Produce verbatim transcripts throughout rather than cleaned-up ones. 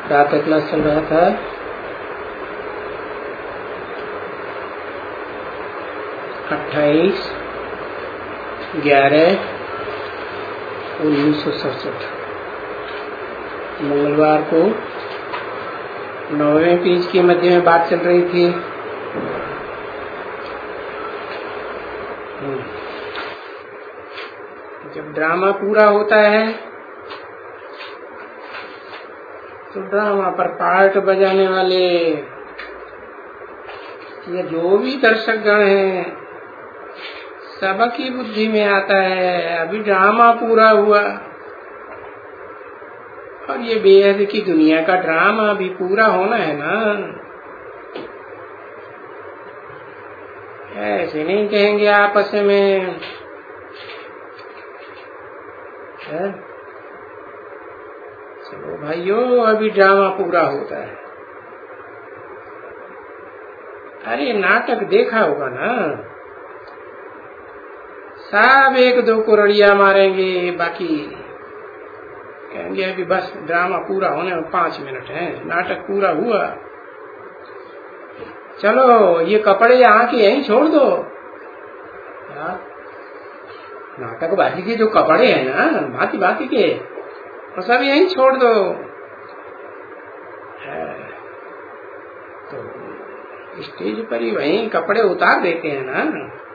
प्रातः क्लास चल रहा था। अट्ठाईस ग्यारह उन्नीस सौ सड़सठ मंगलवार को नौवें पेज के मध्य में बात चल रही थी। जब ड्रामा पूरा होता है तो ड्रामा पर पार्ट बजाने वाले या जो भी दर्शक गण हैं सबकी बुद्धि में आता है अभी ड्रामा पूरा हुआ और ये बेहद की दुनिया का ड्रामा भी पूरा होना है ना। ऐसे नहीं कहेंगे आपस में है? चलो भाइयों अभी ड्रामा पूरा होता है। अरे नाटक देखा होगा ना, सब एक दो कुरड़िया मारेंगे, बाकी कहेंगे अभी बस ड्रामा पूरा होने में पांच मिनट है, नाटक पूरा हुआ, चलो ये कपड़े यहाँ के यहीं छोड़ दो। नाटकबाजी के जो कपड़े हैं ना भांति भांति के वो सब यहीं छोड़ दो। तो स्टेज पर ही वहीं कपड़े उतार देते हैं ना।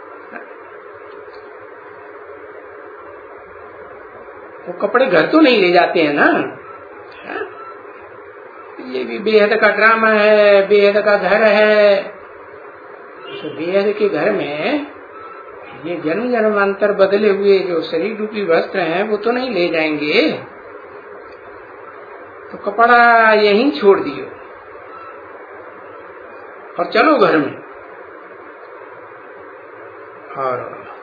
वो कपड़े घर तो नहीं ले जाते हैं ना। ये भी बेहद का ड्रामा है, बेहद का घर है। तो बेहद के घर में ये जन्म जन्मांतर बदले हुए जो शरीर रूपी वस्त्र हैं वो तो नहीं ले जाएंगे, तो कपड़ा यहीं छोड़ दियो और चलो घर में। और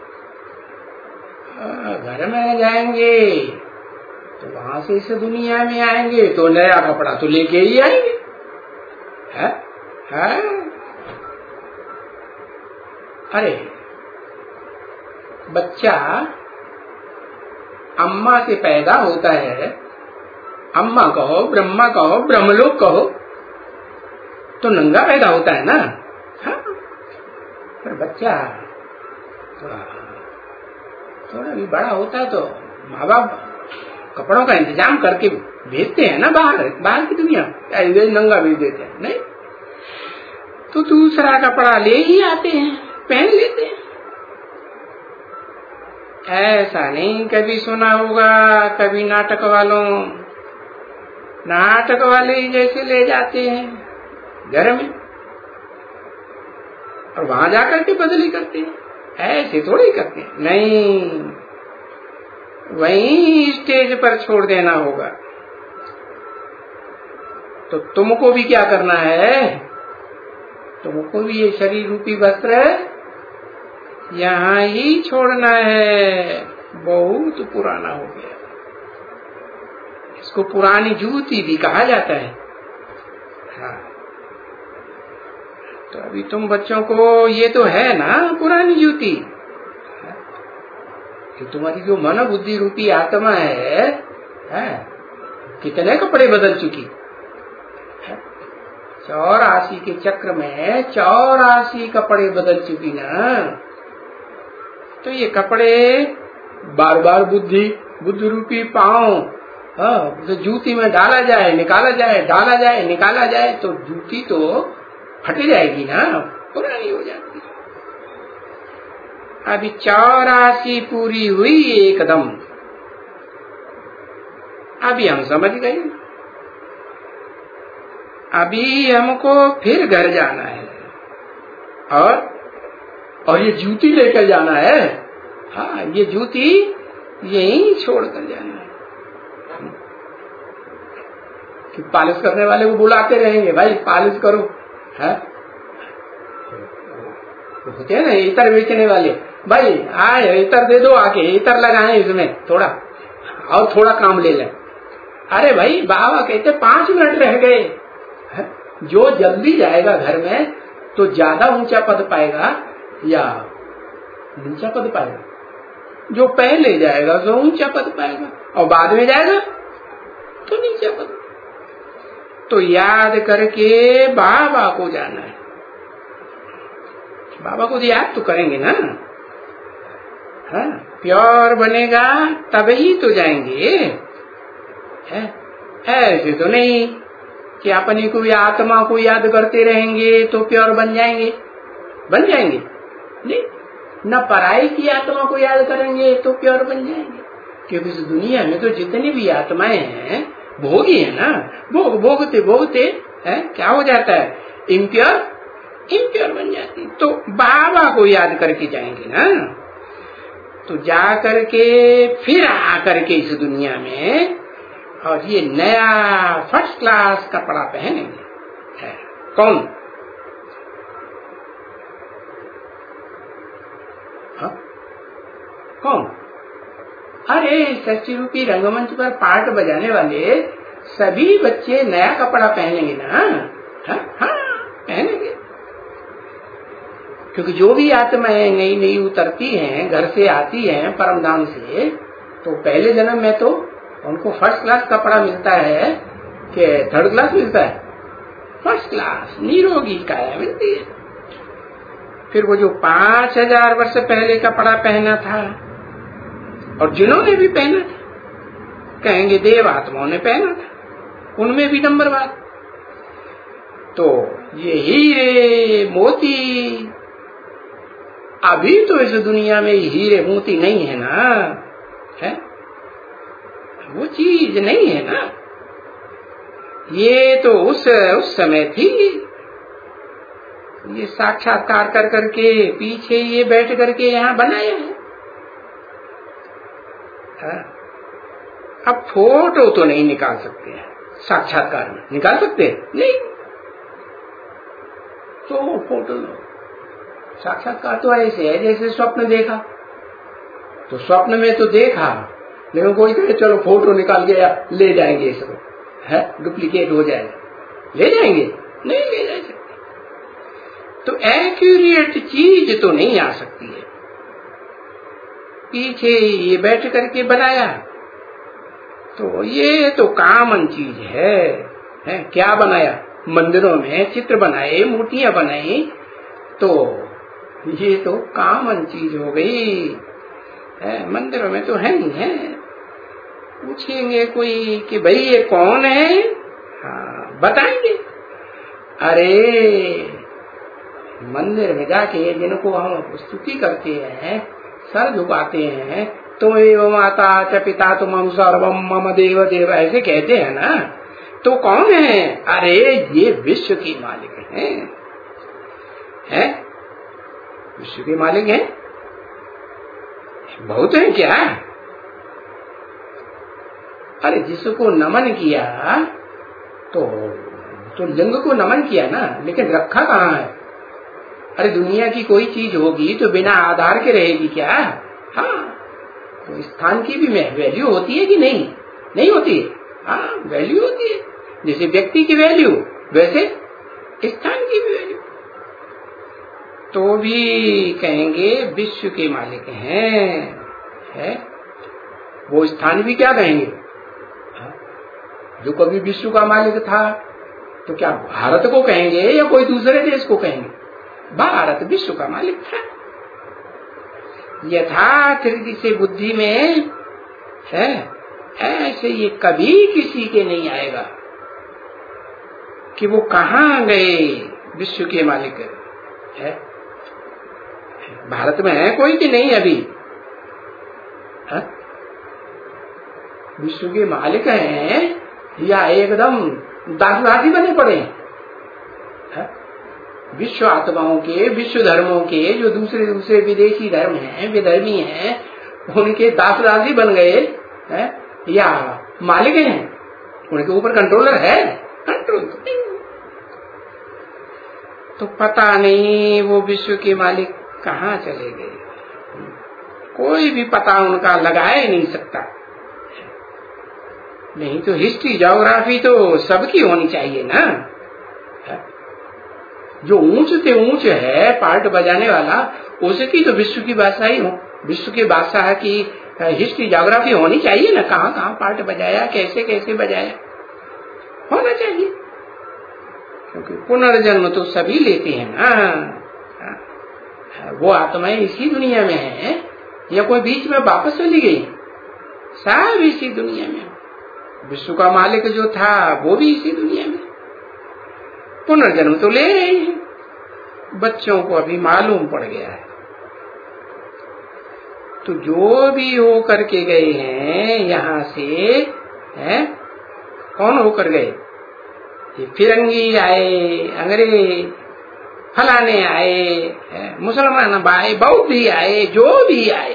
घर में जाएंगे तो वहां से इस दुनिया में आएंगे तो नया कपड़ा तो लेके ही आएंगे। है? है? अरे बच्चा अम्मा से पैदा होता है, अम्मा कहो ब्रह्मा कहो ब्रह्मलोक कहो, तो नंगा पैदा होता है ना। हाँ? पर बच्चा थोड़ा थोड़ा भी बड़ा होता है तो माँ बाप कपड़ों का इंतजाम करके भेजते हैं ना बाहर, बाहर की दुनिया नंगा भेज देते हैं, नहीं तो दूसरा कपड़ा ले ही आते हैं, पहन लेते हैं। ऐसा नहीं कभी सुना होगा कभी नाटक वालों, नाटक वाले ही जैसे ले जाते हैं घर में और वहां जाकर के बदली करते हैं, ऐसे थोड़ी करते हैं। नहीं, वहीं स्टेज पर छोड़ देना होगा। तो तुमको भी क्या करना है, तुमको भी ये शरीर रूपी वस्त्र यहाँ ही छोड़ना है। बहुत पुराना हो गया, इसको पुरानी जूती भी कहा जाता है। हाँ, तो अभी तुम बच्चों को ये तो है ना पुरानी जूती, कि तुम्हारी जो मन बुद्धि रूपी आत्मा है, है कितने कपड़े बदल चुकी। चौरासी के चक्र में चौरासी कपड़े बदल चुकी ना। तो ये कपड़े बार बार बुद्धि बुद्धि रूपी पांव तो जूती में डाला जाए निकाला जाए, डाला जाए निकाला जाए, तो जूती तो फट जाएगी ना, पुरानी हो जाती। अभी चौरासी पूरी हुई एकदम, अभी हम समझ गए। अभी हमको फिर घर जाना है और और ये जूती लेकर जाना है। हाँ, ये जूती यहीं छोड़ कर जाना है। कि पालिश करने वाले को बुलाते रहेंगे, भाई पालिश करो। है? होते हैं ना इतर बेचने वाले, भाई आए इतर दे दो, आके इतर लगाए इसमें थोड़ा और थोड़ा काम ले लें। अरे भाई बाबा कहते पांच मिनट रह गए। जो जल्दी जाएगा घर में तो ज्यादा ऊंचा पद पाएगा या नीचा पद पाएगा? जो पहले जाएगा तो ऊंचा पद पाएगा और बाद में जाएगा तो नीचा पद। तो याद करके बाबा को जाना है। बाबा को याद तो करेंगे ना, हाँ, प्योर बनेगा तभी तो जाएंगे। है? ऐसे तो नहीं कि अपने को भी आत्मा को याद करते रहेंगे तो प्योर बन जाएंगे, बन जाएंगे नहीं। न पराई की आत्मा को याद करेंगे तो प्योर बन जाएंगे, क्योंकि इस दुनिया में तो जितनी भी आत्माएं हैं भोगी है ना, भोग भोगते भोगते है क्या हो जाता है, इम्प्योर इम्प्योर बन जाती। तो बाबा को याद करके जाएंगे ना, तो जा करके फिर आकर के इस दुनिया में और ये नया फर्स्ट क्लास कपड़ा पहनेंगे। है कौन? हा? कौन? अरे षष्ठी रूपी रंगमंच पर पार्ट बजाने वाले सभी बच्चे नया कपड़ा पहनेंगे ना। हाँ हाँ पहनेंगे, क्योंकि जो भी आत्माएं नई नई उतरती हैं, घर से आती हैं परम धाम से, तो पहले जन्म में तो उनको फर्स्ट क्लास कपड़ा मिलता है कि थर्ड क्लास मिलता है? फर्स्ट क्लास निरोगी काया मिलती है। फिर वो जो पांच हजार वर्ष पहले कपड़ा पहना था और जिन्होंने भी पहना था, कहेंगे देव आत्माओं ने पहना था, उनमें भी नंबर बात। तो ये हीरे मोती, अभी तो इस दुनिया में हीरे मोती नहीं है ना, है वो चीज नहीं है ना। ये तो उस उस समय थी, ये साक्षात्कार कर करके पीछे ये बैठ करके यहाँ बनाया है। हाँ? अब फोटो तो नहीं निकाल सकते हैं साक्षात्कार में, निकाल सकते नहीं, तो फोटो साक्षात्कार तो ऐसे है जैसे स्वप्न देखा। तो स्वप्न में तो देखा, लेकिन कोई कहे चलो फोटो निकाल के ले जाएंगे इसको, है डुप्लीकेट हो जाएगा, ले जाएंगे नहीं ले जा सकते। तो एक्यूरेट चीज तो नहीं आ सकती है। पीछे ये बैठ करके बनाया, तो ये तो कॉमन चीज है, है क्या बनाया, मंदिरों में चित्र बनाए, मूर्तियां बनाई, तो ये तो कॉमन चीज हो गई है। मंदिरों में तो है नहीं है। पूछेंगे कोई कि भाई ये कौन है, हाँ बताएंगे। अरे मंदिर में जाके जिनको हम स्तुति करते हैं, सर झुकाते हैं, तुम एवं माता च पिता तुम सर्वम मम देव देव ऐसे कहते हैं ना, तो कौन है? अरे ये विश्व के मालिक हैं, है विश्व के मालिक हैं। बहुत है क्या? अरे जिसको नमन किया तो तो लिंग को नमन किया ना, लेकिन रखा कहाँ है? अरे दुनिया की कोई चीज होगी तो बिना आधार के रहेगी क्या? हाँ, तो स्थान की भी वैल्यू होती है कि नहीं? नहीं होती है। हाँ वैल्यू होती है, जैसे व्यक्ति की वैल्यू वैसे स्थान की भी वैल्यू। तो भी कहेंगे विश्व के मालिक हैं, है वो स्थान भी क्या कहेंगे? जो कभी विश्व का मालिक था, तो क्या भारत को कहेंगे या कोई दूसरे देश को कहेंगे? भारत विश्व का मालिक था। यथाकृति से बुद्धि में है, ऐसे ये कभी किसी के नहीं आएगा कि वो कहाँ गए विश्व के मालिक है। भारत में है कोई कि नहीं अभी? है? विश्व के मालिक हैं या एकदम दासदासी बने पड़े हैं? विश्व आत्माओं के, विश्व धर्मों के, जो दूसरे दूसरे विदेशी धर्म हैं, विधर्मी हैं, उनके दासदासी बन गए हैं या मालिक हैं? उनके ऊपर कंट्रोलर है? कंट्रोल तो नहीं। तो पता नहीं वो विश्व के मालिक कहाँ चले गए, कोई भी पता उनका लगा ही नहीं सकता। नहीं तो हिस्ट्री ज्योग्राफी तो सबकी होनी चाहिए ना। जो ऊंच से ऊंच है पार्ट बजाने वाला, उसकी तो विश्व की भाषा ही हो, विश्व के भाषा की हिस्ट्री ज्योग्राफी होनी चाहिए ना। कहाँ कहाँ पार्ट बजाया, कैसे कैसे बजाया, होना चाहिए। क्योंकि पुनर्जन्म तो सभी लेते हैं ना। वो आत्माएं इसी दुनिया में है या कोई बीच में वापस चली गई? सब इसी दुनिया में। विश्व का मालिक जो था वो भी इसी दुनिया में, पुनर्जन्म तो ले रहे हैं। बच्चों को अभी मालूम पड़ गया है। तो जो भी हो करके गए हैं यहाँ से, हैं कौन होकर गए? ये फिरंगी आए, अंग्रेज फलाने आए, मुसलमान आए, बौद्ध आए, जो भी आए,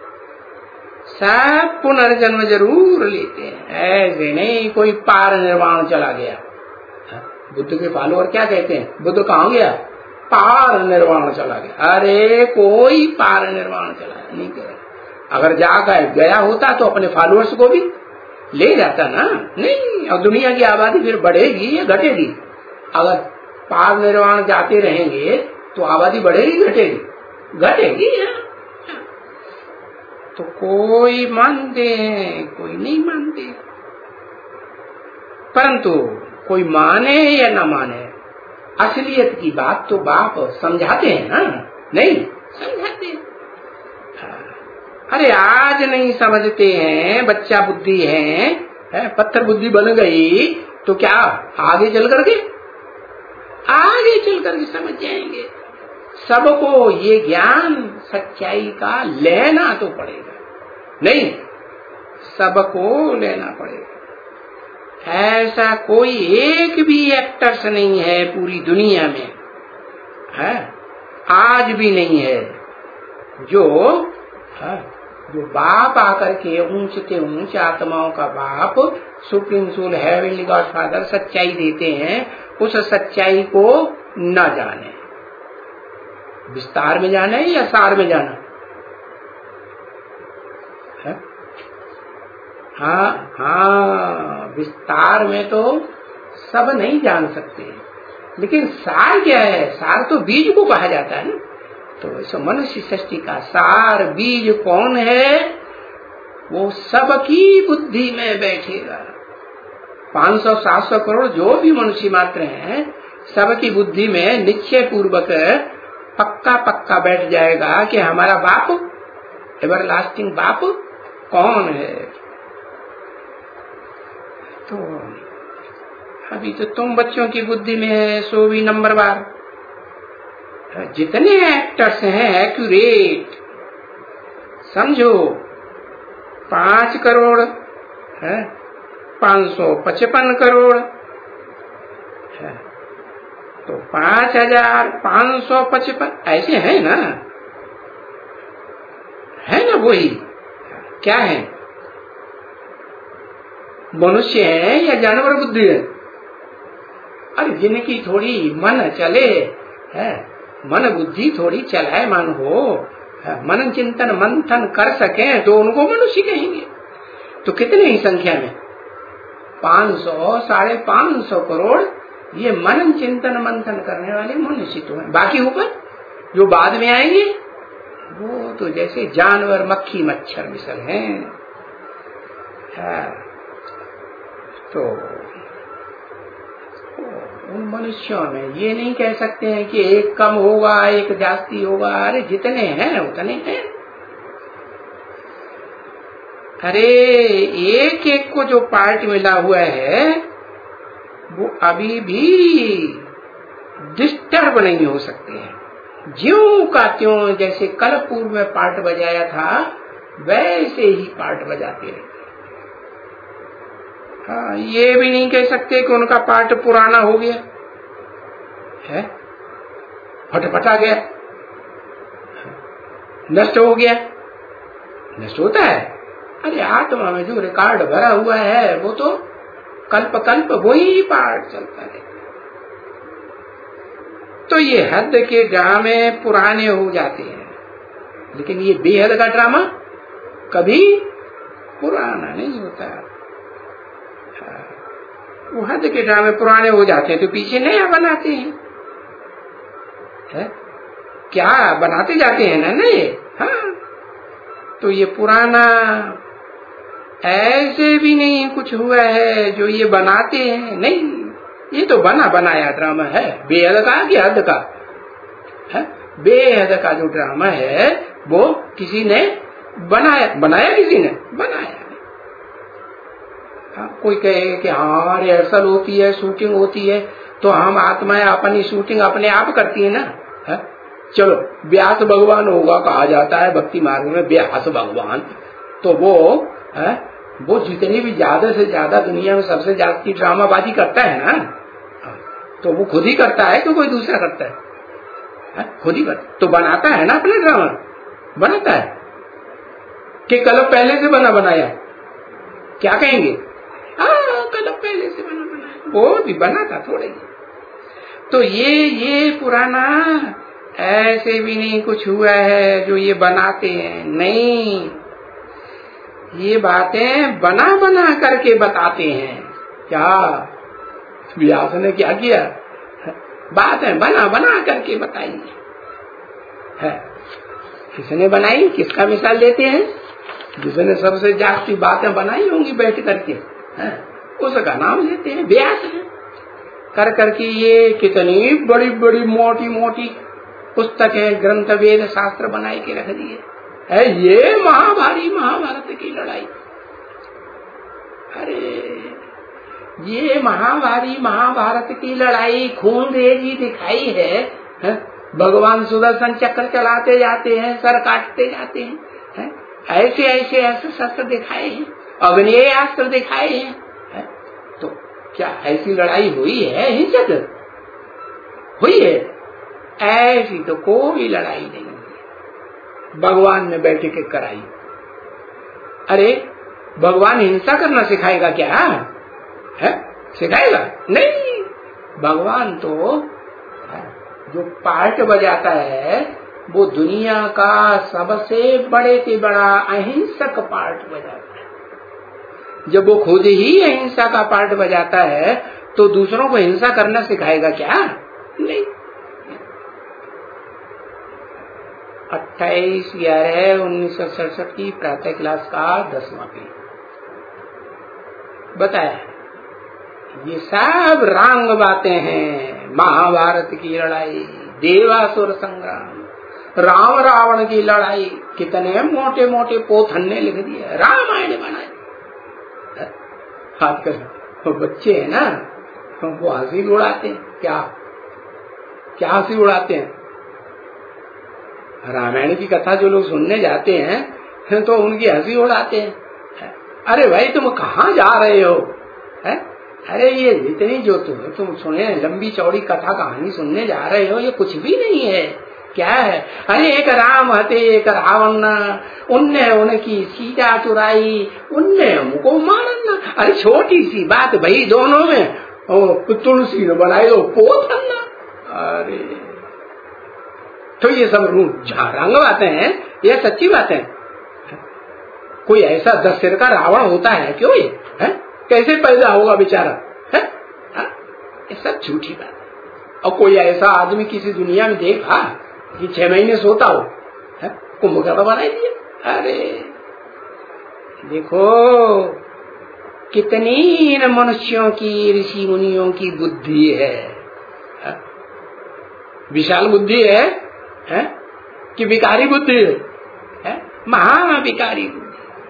सब पुनर्जन्म जरूर लेते हैं। ऐसे नहीं कोई पार निर्वाण चला गया। बुद्ध के फॉलोअर क्या कहते हैं? बुद्ध कहाँ गया? पार निर्वाण चला गया। अरे कोई पार निर्वाण चला नहीं गया। अगर जाकर गया होता तो अपने फॉलोअर्स को भी ले जाता ना। नहीं, और दुनिया की आबादी फिर बढ़ेगी या घटेगी? अगर पार निर्वाण जाते रहेंगे तो आबादी बढ़ेगी घटेगी? घटेगी। तो कोई मानते हैं, कोई नहीं मानते। परंतु कोई माने या न माने, असलियत की बात तो बाप समझाते हैं ना। नहीं समझाते हैं। अरे आज नहीं समझते हैं, बच्चा बुद्धि है, है पत्थर बुद्धि बन गई तो क्या आगे चल करके आगे चल करके समझ जाएंगे। सबको ये ज्ञान सच्चाई का लेना तो पड़ेगा। नहीं, सबको लेना पड़ेगा। ऐसा कोई एक भी एक्टर्स नहीं है पूरी दुनिया में, है आज भी नहीं है, जो है जो बाप आकर के ऊंचते ऊंच आत्माओं का बाप, supreme soul, heavenly God father सच्चाई देते हैं, उस सच्चाई को न जाने। विस्तार में जाना है या सार में जाना है? हाँ हाँ, विस्तार में तो सब नहीं जान सकते, लेकिन सार क्या है? सार तो बीज को कहा जाता है ना। तो इस मनुष्य सृष्टि का सार बीज कौन है? वो सबकी बुद्धि में बैठेगा। पांच सौ सात सौ करोड़ जो भी मनुष्य मात्र हैं, सबकी बुद्धि में निश्चय पूर्वक पक्का पक्का बैठ जाएगा कि हमारा बाप, एवरलास्टिंग बाप कौन है। तो अभी तो तुम बच्चों की बुद्धि में है सो भी नंबर बार। जितने एक्टर्स हैं एक्यूरेट, समझो पांच करोड़ है, पांच सौ पचपन करोड़ है, तो पांच हजार पांच सौ पचपन ऐसे है ना, है ना? वही क्या है? मनुष्य है या जानवर बुद्धि है? अरे जिनकी थोड़ी मन चले है, मन बुद्धि थोड़ी चलाए मन हो, मनन चिंतन मंथन कर सके तो उनको मनुष्य कहेंगे। तो कितने ही संख्या में? पांच सौ साढ़े पांच सौ करोड़ ये मनन चिंतन मंथन करने वाले मनुष्य तो हैं। बाकी ऊपर जो बाद में आएंगे वो तो जैसे जानवर मक्खी मच्छर मिसल हैं। तो उन मनुष्यों में ये नहीं कह सकते हैं कि एक कम होगा एक जास्ती होगा। अरे जितने हैं उतने हैं। अरे एक एक को जो पार्ट मिला हुआ है वो अभी भी डिस्टर्ब नहीं हो सकते हैं। ज्यों का त्यों जैसे कल पूर्व में पार्ट बजाया था वैसे ही पार्ट बजाते रहे। हाँ, ये भी नहीं कह सकते कि उनका पार्ट पुराना हो गया है, फटफटा गया, नष्ट हो गया। नष्ट होता है? अरे आत्मा में जो रिकॉर्ड भरा हुआ है वो तो कल्प कल्प वही पार्ट चलता है। तो ये हद के ड्रामे पुराने हो जाते हैं, लेकिन ये बेहद का ड्रामा कभी पुराना नहीं होता। वो हद के ड्रामे पुराने हो जाते हैं तो पीछे नया बनाते हैं, है? क्या बनाते जाते हैं ना नए। हाँ, तो ये पुराना ऐसे भी नहीं कुछ हुआ है जो ये बनाते हैं। नहीं, ये तो बना बनाया ड्रामा है, बेहद का कि हद का है। बेहद का जो ड्रामा है वो किसी ने बनाया, बनाया किसी ने बनाया। हाँ, कोई कहे कि हाँ रिहर्सल होती है, शूटिंग होती है, तो हम आत्माएं अपनी शूटिंग अपने आप करती है ना। है? चलो व्यास भगवान होगा, कहा जाता है भक्ति मार्ग में व्यास भगवान, तो वो है वो जितनी भी ज्यादा से ज्यादा दुनिया में सबसे ज्यादा ड्रामाबाजी करता है ना, तो वो खुद ही करता है तो कोई दूसरा करता है, है? खुद ही करता, तो बनाता है ना अपने ड्रामा, बनाता है कि कल पहले से बना बनाया, क्या कहेंगे? हाँ कल पहले से बना बनाया, वो भी बनाता थोड़ा ही। तो ये ये पुराना ऐसे भी नहीं कुछ हुआ है जो ये बनाते हैं, नहीं, ये बातें बना बना करके बताते हैं। क्या व्यास ने क्या किया? बातें बना बना करके बताई है। किसने बनाई? किसका मिसाल देते हैं? जिसने सबसे जास्ती बातें बनाई होंगी बैठ करके, है? उसका नाम लेते हैं व्यास है। कर करके ये कितनी बड़ी बड़ी मोटी मोटी पुस्तक है, ग्रंथ वेद शास्त्र बनाए के रख दिए है। ये महाभारी महाभारत की लड़ाई, अरे ये महाभारी महाभारत की लड़ाई खून रेजी दिखाई है, है? भगवान सुदर्शन चक्र चलाते जाते हैं, सर काटते जाते हैं, है? ऐसे ऐसे ऐसे शस्त्र दिखाए हैं, अग्नेय अस्त्र दिखाए हैं, है? तो क्या ऐसी लड़ाई हुई है? हिंसक हुई है? ऐसी तो कोई लड़ाई नहीं हुई, भगवान ने बैठ के कराई। अरे भगवान हिंसा करना सिखाएगा क्या? है? सिखाएगा? नहीं, भगवान तो जो पार्ट बजाता है वो दुनिया का सबसे बड़े से बड़ा अहिंसक पार्ट बजाता है। जब वो खुद ही अहिंसा का पार्ट बजाता है तो दूसरों को हिंसा करना सिखाएगा क्या? नहीं। अट्ठाईस ग्यारह उन्नीस सौ सड़सठ की प्रातः क्लास का दसवां पेज बताया। ये सब रंग बातें हैं। महाभारत की लड़ाई, देवासुर संग्राम, राम रावण की लड़ाई, कितने मोटे मोटे पोथन्ने लिख दिए, रामायण बनाए। आजकल बच्चे है ना, वो हंसी उड़ाते हैं। क्या क्या हंसी उड़ाते हैं? रामायण की कथा जो लोग सुनने जाते हैं तो उनकी हंसी उड़ाते हैं। अरे भाई तुम कहाँ जा रहे हो? है? अरे ये इतनी जो तुम तुम सुने लंबी चौड़ी कथा कहानी सुनने जा रहे हो, ये कुछ भी नहीं है। क्या है? अरे एक राम हते एक रावण, उनने उनकी सीता चुराई, उनने हमको मारना। अरे छोटी सी बात भाई, दोनों में तुलसी ने बनाई दो पोथन्ना। अरे तो ये सब रंग बातें हैं, ये सच्ची बातें हैं। कोई ऐसा दस सिर का रावण होता है क्यों? ये है? कैसे पैदा होगा बेचारा? है? है? ये सब झूठी बात है। और कोई ऐसा आदमी किसी दुनिया में देखा कि छह महीने सोता हो? कुंभकर्ण बनाई दिया। अरे देखो कितनी इन मनुष्यों की, ऋषि मुनियों की बुद्धि है, है? विशाल बुद्धि है, है? कि विकारी बुद्धि है, है? महाविकारी बुद्धि।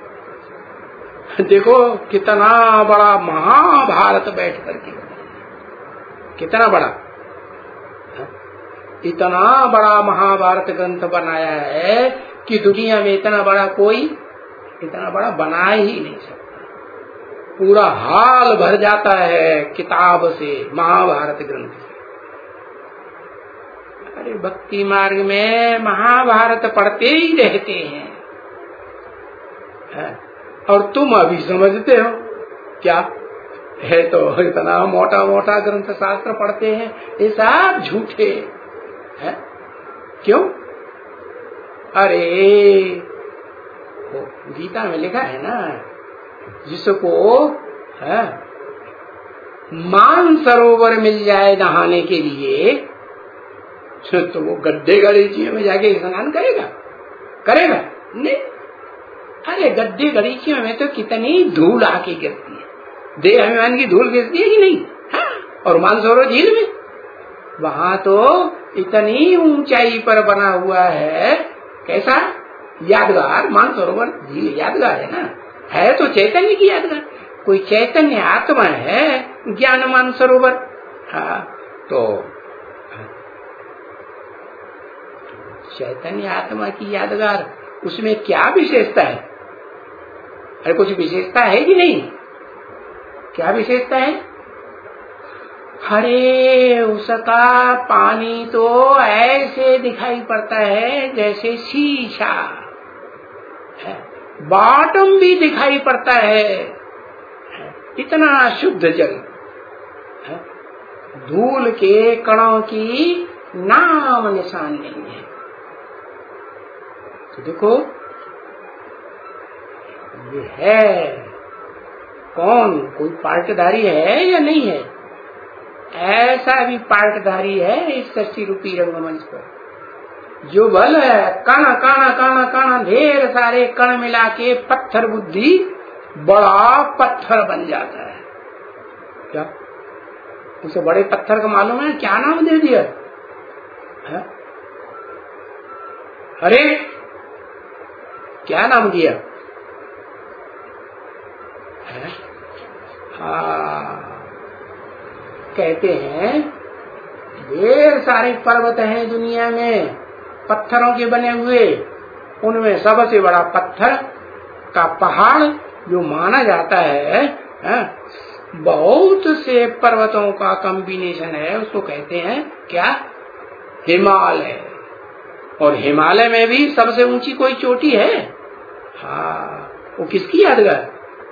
देखो कितना बड़ा महाभारत बैठ करके, कितना बड़ा, है? इतना बड़ा महाभारत ग्रंथ बनाया है कि दुनिया में इतना बड़ा कोई इतना बड़ा बना ही नहीं सकता। पूरा हाल भर जाता है किताब से, महाभारत ग्रंथ से। अरे भक्ति मार्ग में महाभारत पढ़ते ही रहते हैं, है? और तुम अभी समझते हो क्या है? तो इतना मोटा मोटा ग्रंथ शास्त्र पढ़ते हैं, ये सब झूठे है। क्यों? अरे गीता में लिखा है ना, जिसको है मान सरोवर मिल जाए नहाने के लिए तो वो गड्ढे गलीचियों में जाके स्नान करेगा? करेगा नहीं। अरे गड्ढे गलीचियों में तो कितनी धूल आके गिरती है, देह अभिमान की धूल गिरती है कि नहीं? हाँ, और मानसरोवर झील में वहां तो इतनी ऊंचाई पर बना हुआ है, कैसा यादगार, मानसरोवर झील यादगार है ना, है तो चैतन्य की यादगार। कोई चैतन्य आत्मा है ज्ञान मानसरोवर। हाँ, तो चैतन्य आत्मा की यादगार, उसमें क्या विशेषता है? अरे कुछ विशेषता है कि नहीं? क्या विशेषता है? अरे उसका पानी तो ऐसे दिखाई पड़ता है जैसे शीशा, बॉटम भी दिखाई पड़ता है, इतना शुद्ध जल, धूल के कणों की नाम निशान नहीं है। तो देखो ये है कौन, कोई पार्टधारी है या नहीं है? ऐसा भी पार्टधारी है इस सृष्टि रूपी रंगमंच पर, जो बल है कण कण कण कण ढेर सारे कण मिला के पत्थर बुद्धि बड़ा पत्थर बन जाता है। क्या उसे बड़े पत्थर का मालूम है क्या नाम दे दिया है? अरे क्या नाम दिया है? हाँ, कहते हैं ढेर सारे पर्वत हैं दुनिया में पत्थरों के बने हुए, उनमें सबसे बड़ा पत्थर का पहाड़ जो माना जाता है, है बहुत से पर्वतों का कॉम्बिनेशन है, उसको कहते हैं क्या? हिमालय। और हिमालय में भी सबसे ऊंची कोई चोटी है? हाँ, वो किसकी यादगार?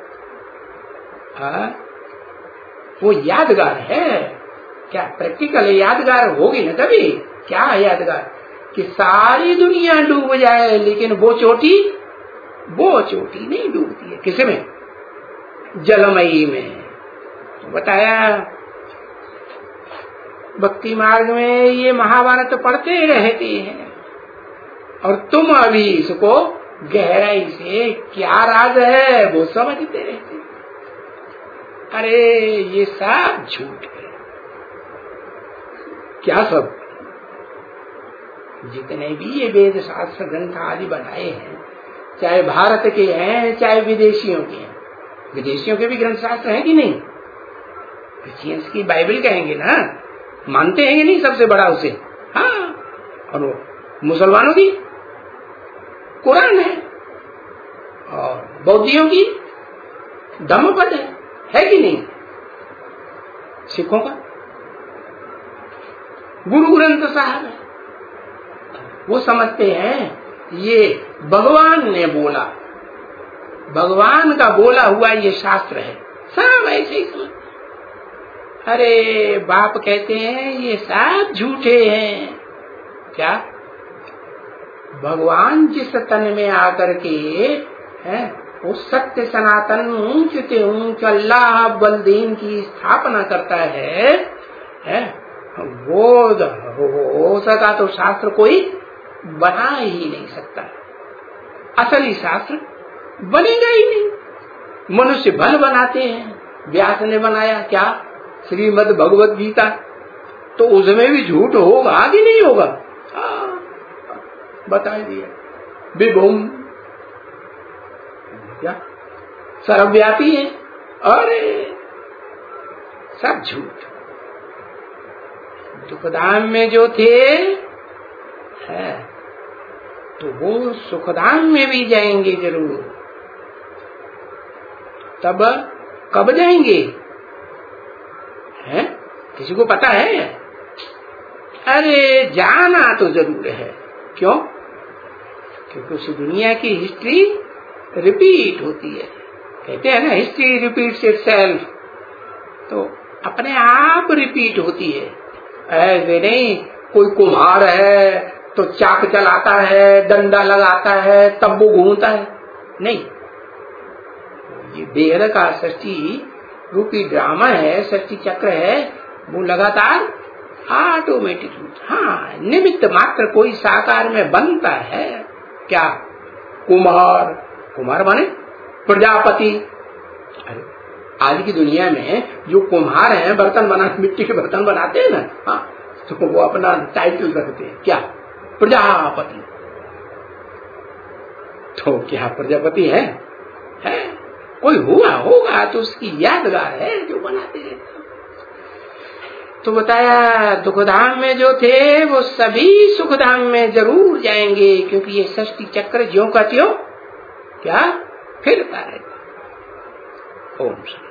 हाँ, वो यादगार है। क्या प्रैक्टिकल यादगार होगी ना तभी? क्या है यादगार? कि सारी दुनिया डूब जाए लेकिन वो चोटी, वो चोटी नहीं डूबती है। किस में? जलमयी में। तो बताया भक्ति मार्ग में ये महाभारत पढ़ते रहते हैं और तुम अभी इसको गहराई से क्या राज है वो समझते रहते। अरे ये सब झूठ है। क्या सब? जितने भी ये वेद शास्त्र ग्रंथ आदि बनाए हैं, चाहे भारत के हैं चाहे विदेशियों के हैं, विदेशियों के भी ग्रंथ शास्त्र हैं कि नहीं? क्रिश्चियंस की बाइबल कहेंगे ना, मानते हैं कि नहीं सबसे बड़ा उसे? हाँ, और वो मुसलमानों की कुरान है और बौद्धियों की धम्मपद है, है कि नहीं? सिखों का गुरु ग्रंथ साहब है। वो समझते हैं ये भगवान ने बोला, भगवान का बोला हुआ ये शास्त्र है, सब ऐसे ही समझते। अरे बाप कहते हैं ये सब झूठे हैं। क्या? भगवान जिस तन में आकर के है वो सत्य सनातन ऊंच ते ऊंच अल्लाह बलदीन की स्थापना करता है, है वो हो सका तो शास्त्र कोई बना ही नहीं सकता। असली शास्त्र बनेगा ही नहीं। मनुष्य भल बनाते हैं। व्यास ने बनाया क्या? श्रीमद् भगवत गीता, तो उसमें भी झूठ होगा कि नहीं होगा? बता दिया। विभुम क्या सर्वव्यापी है? अरे सब झूठ। दुखधाम में जो थे है तो वो सुखधाम में भी जाएंगे जरूर। तब कब जाएंगे? हैं? किसी को पता है? अरे जाना तो जरूर है। क्यों? क्योंकि उस दुनिया की हिस्ट्री रिपीट होती है। कहते हैं ना हिस्ट्री रिपीट्स इटसेल्फ, तो अपने आप रिपीट होती है। ऐसे नहीं कोई कुम्हार है तो चाक चलाता है, डंडा लगाता है, तब वो घूमता है, नहीं। ये देह का सृष्टि रूपी ड्रामा है, सृष्टि चक्र है, वो लगातार ऑटोमेटिक। हाँ, निमित्त मात्र कोई साकार में बनता है। क्या? कुम्हार। कुम्हार माने प्रजापति। अरे आज की दुनिया में जो कुम्हार हैं, बर्तन बना मिट्टी के बर्तन बनाते हैं ना, हाँ, तो वो अपना टाइटल रखते हैं क्या, प्रजापति। तो क्या प्रजापति है, है? कोई हुआ होगा तो उसकी यादगार है जो बनाते रहते। तो बताया दुखधाम में जो थे वो सभी सुखधाम में जरूर जाएंगे, क्योंकि ये सृष्टि चक्र ज्यों का त्यों क्या फिरता है। ओम